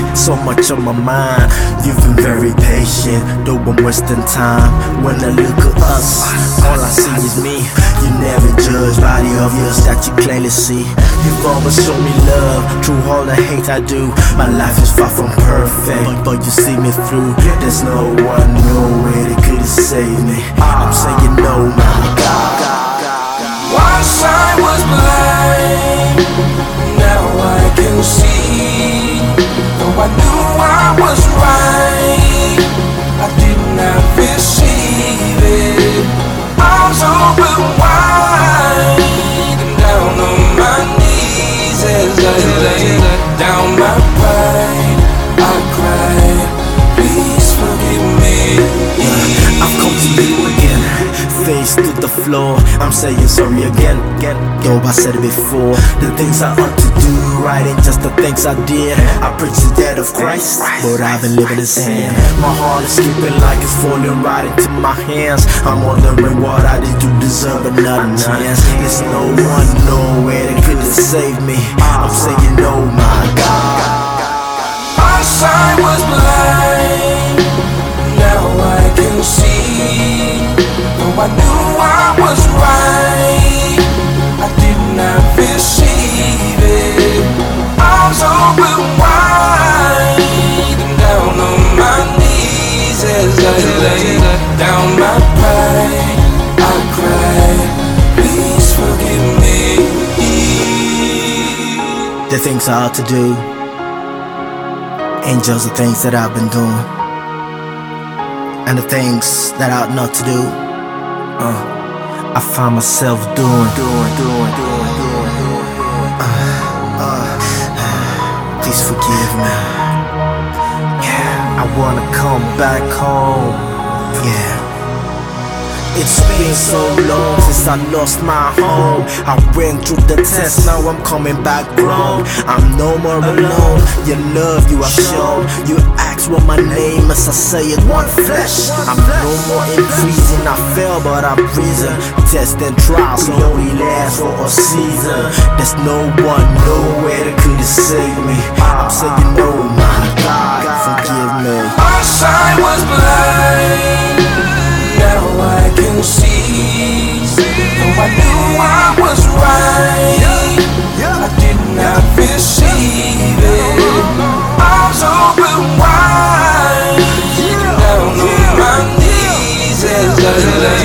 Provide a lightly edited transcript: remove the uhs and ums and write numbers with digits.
so much on my mind. You've been very patient, though I'm wasting time. When I look at us, all I see is me. You never judge by the obvious that you clearly see. You've always shown me love through all the hate I do. My life is far from perfect, but you see me through. There's no one, nowhere that could have saved me. I'm saying no, my God. Once I was blind, now I can see. Though I knew I was right, I did not receive it. Arms open wide and down on my knees as I lay down my pride. I cried, please forgive me. I've come to you again, face to the floor. I'm saying sorry again. Though I said it before, the things I ought to do right ain't just the things I did. I preach the death of Christ, but I've been living in sin. My heart is skipping like it's falling right into my hands. I'm wondering what I did to deserve another chance. There's no one, nowhere that could have saved me. I'm saying no, my God. Once I was blind, now I can see. Though I knew I was right, I did not receive it. Arms open wide and down on my knees as I lay down my pride. I cried, please forgive me. The things I ought to do ain't just the things that I've been doing, and the things that I ought not to do, I find myself doing. Please forgive me. Yeah, I wanna come back home. Yeah. It's been so long since I lost my home. I went through the test, now I'm coming back grown. I'm no more alone, your love you have shown. You ask what my name is, I say it, one flesh. I'm no more in prison, I fell but I've risen. Tests and trials only last for a season. There's no one, nowhere that could have saved me. I'm saying no, my God, forgive me. Once I was blind, now I can see. Though I knew I was right, I did not receive it. Arms open wide, down on my knees as I lay